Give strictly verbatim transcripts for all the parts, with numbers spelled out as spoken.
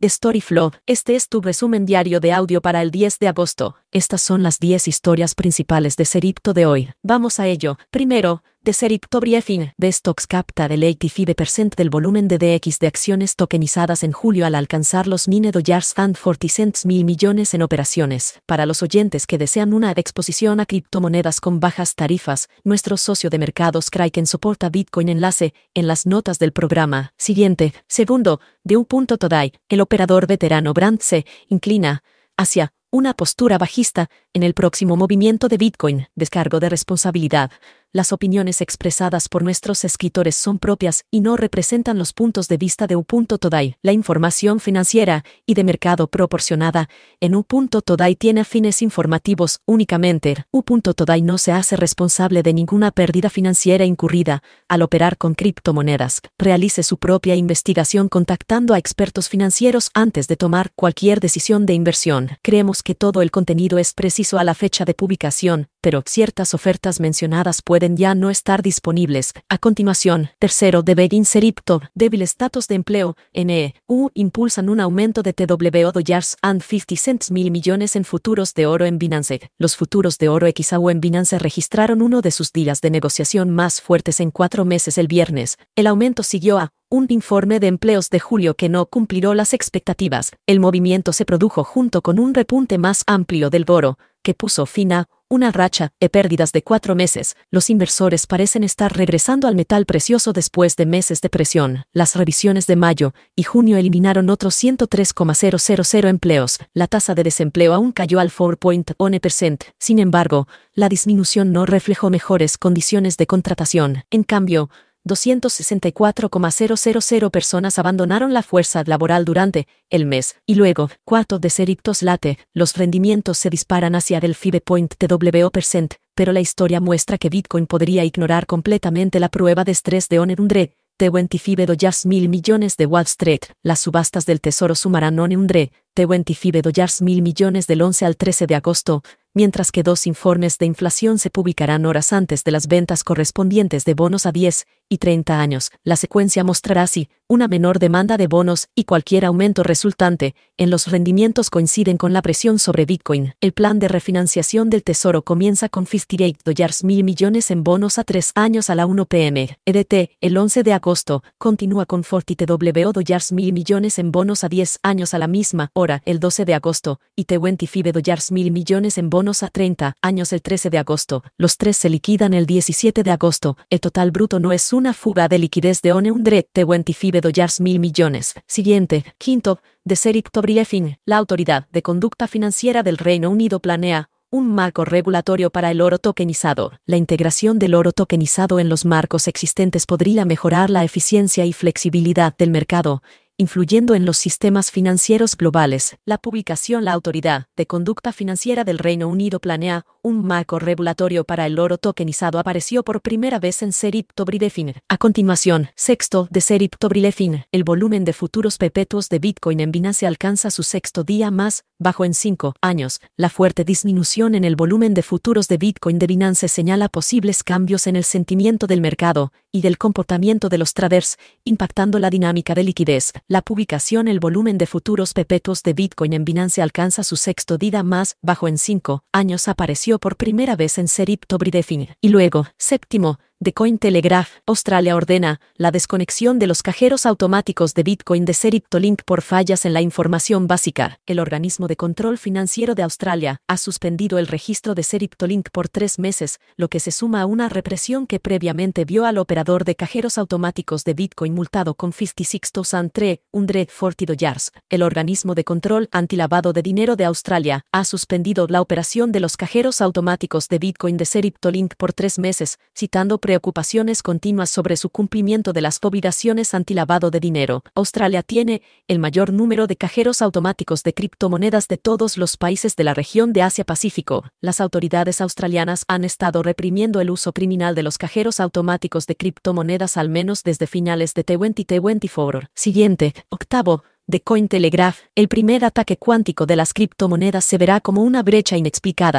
de Storyflow. Este es tu resumen diario de audio para el diez de agosto. Estas son las diez historias principales de Seripto de hoy. Vamos a ello. Primero, de Seripto Briefing. The Stocks capta el ochenta y cinco por ciento del volumen de D X de acciones tokenizadas en julio al alcanzar los mil dollars and cuarenta cents mil millones en operaciones. Para los oyentes que desean una exposición a criptomonedas con bajas tarifas, nuestro socio de mercados Kraken soporta Bitcoin. Enlace en las notas del programa. Siguiente. Segundo, de U punto Today. El operador veterano Brand se inclina hacia una postura bajista en el próximo movimiento de Bitcoin. Descargo de responsabilidad. Las opiniones expresadas por nuestros escritores son propias y no representan los puntos de vista de U punto Today. La información financiera y de mercado proporcionada en U punto Today tiene fines informativos únicamente. U punto Today no se hace responsable de ninguna pérdida financiera incurrida al operar con criptomonedas. Realice su propia investigación contactando a expertos financieros antes de tomar cualquier decisión de inversión. Creemos que todo el contenido es preciso a la fecha de publicación, pero ciertas ofertas mencionadas pueden ya no estar disponibles. A continuación, tercero, de Begin Seripto. Débil estatus de empleo. N E U impulsan un aumento de T W dollars and cincuenta cents mil millones en futuros de oro en Binance. Los futuros de oro X A U en Binance registraron uno de sus días de negociación más fuertes en cuatro meses el viernes. El aumento siguió a un informe de empleos de julio que no cumplió las expectativas. El movimiento se produjo junto con un repunte más amplio del oro, que puso fin a una racha de pérdidas de cuatro meses. Los inversores parecen estar regresando al metal precioso después de meses de presión. Las revisiones de mayo y junio eliminaron otros ciento tres coma cero cero cero empleos. La tasa de desempleo aún cayó al cuatro punto uno por ciento. Sin embargo, la disminución no reflejó mejores condiciones de contratación. En cambio, doscientos sesenta y cuatro coma cero cero cero personas abandonaron la fuerza laboral durante el mes. Y luego, cuarto, de Seriptos Late. Los rendimientos se disparan hacia el cinco punto T W por ciento, pero la historia muestra que Bitcoin podría ignorar completamente la prueba de estrés de one hundred. T veinticinco dollars mil millones de Wall Street. Las subastas del tesoro sumarán one hundred. T veinticinco dollars mil millones del once al trece de agosto, mientras que dos informes de inflación se publicarán horas antes de las ventas correspondientes de bonos a diez y treinta años. La secuencia mostrará así una menor demanda de bonos y cualquier aumento resultante en los rendimientos coinciden con la presión sobre Bitcoin. El plan de refinanciación del tesoro comienza con cincuenta y ocho dollars mil millones en bonos a tres años a la uno p m E D T. El once de agosto continúa con cuarenta T W dollars mil millones en bonos a diez años a la misma hora el doce de agosto y T veinticinco dollars mil millones en bonos a treinta años el trece de agosto. Los tres se liquidan el diecisiete de agosto. El total bruto no es una fuga de liquidez de one hundred T veinticinco dollars mil millones. Siguiente. Quinto, de Seripto Briefing. La Autoridad de Conducta Financiera del Reino Unido planea un marco regulatorio para el oro tokenizado. La integración del oro tokenizado en los marcos existentes podría mejorar la eficiencia y flexibilidad del mercado, influyendo en los sistemas financieros globales. La publicación La Autoridad de Conducta Financiera del Reino Unido planea un marco regulatorio para el oro tokenizado apareció por primera vez en Seripto Briefing. A continuación, sexto, de Seripto Briefing. El volumen de futuros perpetuos de Bitcoin en Binance alcanza su sexto día más bajo en cinco años. La fuerte disminución en el volumen de futuros de Bitcoin de Binance señala posibles cambios en el sentimiento del mercado y del comportamiento de los traders, impactando la dinámica de liquidez. La publicación El volumen de futuros perpetuos de Bitcoin en Binance alcanza su sexto día más bajo en cinco años apareció por primera vez en Seripto Briefing. Y luego, séptimo, de Cointelegraph. Australia ordena la desconexión de los cajeros automáticos de Bitcoin de Seripto Link por fallas en la información básica. El organismo de control financiero de Australia ha suspendido el registro de Seripto Link por tres meses, lo que se suma a una represión que previamente vio al operador de cajeros automáticos de Bitcoin multado con cincuenta y seis mil trescientos cuarenta dollars. El organismo de control antilavado de dinero de Australia ha suspendido la operación de los cajeros automáticos de Bitcoin de Seripto Link por tres meses, citando preocupaciones continuas sobre su cumplimiento de las obligaciones antilavado de dinero. Australia tiene el mayor número de cajeros automáticos de criptomonedas de todos los países de la región de Asia-Pacífico. Las autoridades australianas han estado reprimiendo el uso criminal de los cajeros automáticos de criptomonedas al menos desde finales de T veinte veinticuatro. Siguiente, octavo, de Cointelegraph. El primer ataque cuántico de las criptomonedas se verá como una brecha inexplicada,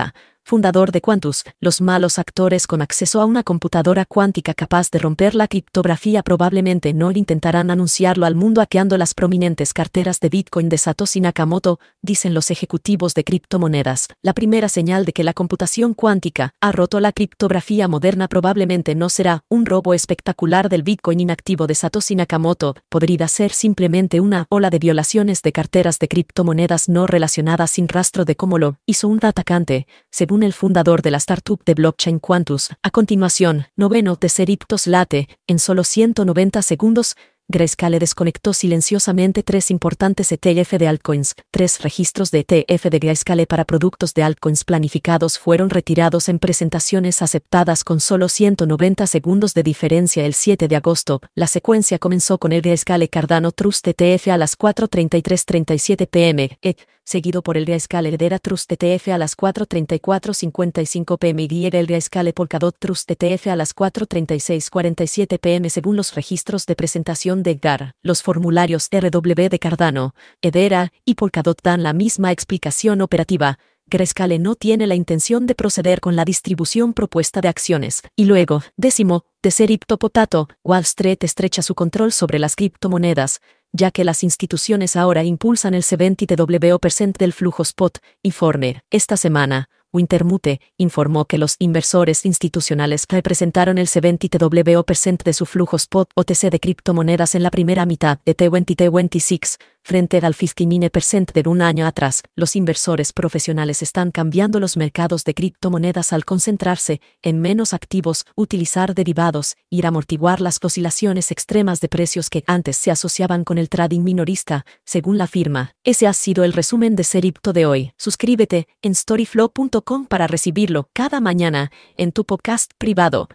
fundador de Quantus, los malos actores con acceso a una computadora cuántica capaz de romper la criptografía probablemente no intentarán anunciarlo al mundo hackeando las prominentes carteras de Bitcoin de Satoshi Nakamoto, dicen los ejecutivos de criptomonedas. La primera señal de que la computación cuántica ha roto la criptografía moderna probablemente no será un robo espectacular del Bitcoin inactivo de Satoshi Nakamoto, podría ser simplemente una ola de violaciones de carteras de criptomonedas no relacionadas sin rastro de cómo lo hizo un atacante, según el fundador de la startup de blockchain Quantus. A continuación, noveno de Seriptos Late, en solo ciento noventa segundos, Grayscale desconectó silenciosamente tres importantes E T F de altcoins. Tres registros de E T F de Grayscale para productos de altcoins planificados fueron retirados en presentaciones aceptadas con solo ciento noventa segundos de diferencia el siete de agosto. La secuencia comenzó con el Grayscale Cardano Trust E T F a las cuatro treinta y tres treinta y siete pm, E T, seguido por el Grayscale Hedera Trust E T F a las cuatro treinta y cuatro cincuenta y cinco pm y el Grayscale Polkadot Trust E T F a las cuatro treinta y seis cuarenta y siete pm según los registros de presentación de G A R. Los formularios R W de Cardano, Hedera y Polkadot dan la misma explicación operativa. Grayscale no tiene la intención de proceder con la distribución propuesta de acciones. Y luego, décimo, de Seripto Potato, Wall Street estrecha su control sobre las criptomonedas, ya que las instituciones ahora impulsan el setenta por ciento del flujo spot. Informe. Esta semana, Wintermute informó que los inversores institucionales representaron el setenta por ciento de su flujo spot O T C de criptomonedas en la primera mitad de dos mil veintiséis, frente al cincuenta por ciento de un año atrás. Los inversores profesionales están cambiando los mercados de criptomonedas al concentrarse en menos activos, utilizar derivados, y amortiguar las oscilaciones extremas de precios que antes se asociaban con el trading minorista, según la firma. Ese ha sido el resumen de Seripto de hoy. Suscríbete en storyflow punto com para recibirlo cada mañana en tu podcast privado.